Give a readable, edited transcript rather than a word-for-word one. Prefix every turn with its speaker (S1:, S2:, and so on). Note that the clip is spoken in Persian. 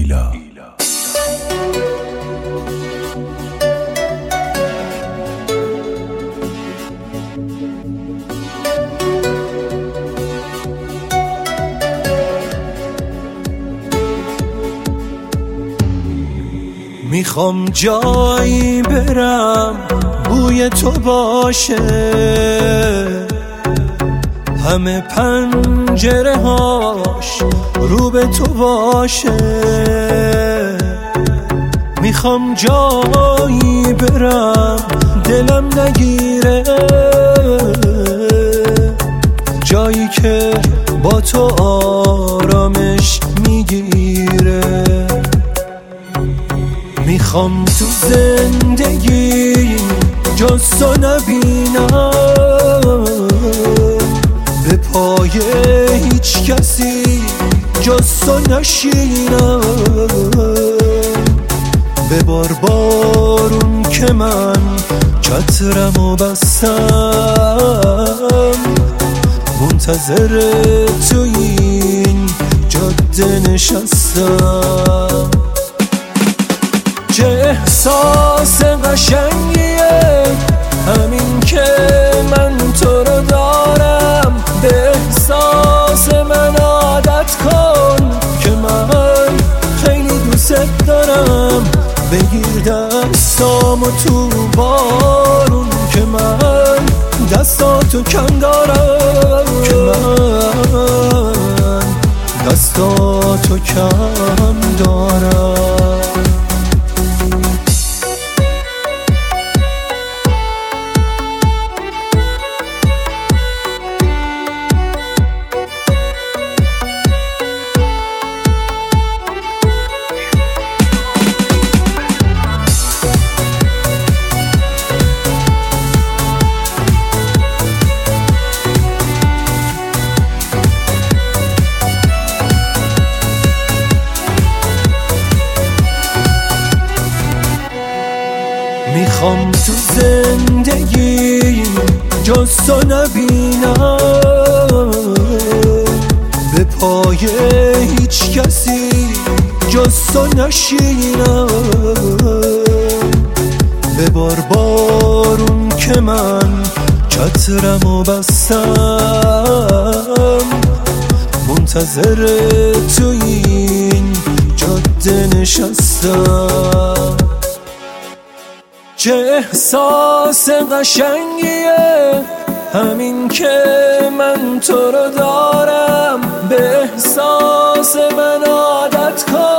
S1: ایلا.
S2: میخوام جایی برم بوی تو باشه، همه پنجره هاش رو به تو باشه. میخوام جایی برم دلم نگیره، جایی که با تو آرامش میگیره. میخوام تو زندگی جز تو نبینم، به پای هیچ کسی جز تو نشینم. ببار بارون که من چترمو بستم، منتظر تو این جاده نشستم. چه احساس قشنگیه همین که من تو رو دارم، به احساس من عادت کن که من خیلی دوست دارم. بگیر دستامو تو بارون که من دستاتو کم دارم، که من دستاتو کم دارم. میخوام تو زندگی جز تو نبینم، به پای هیچ کسی جز تو نشینم. ببار بارون که من چترمو بستم، منتظر تو این جاده نشستم. چه احساس قشنگیه همین که من تو رو دارم، به احساس من عادت کن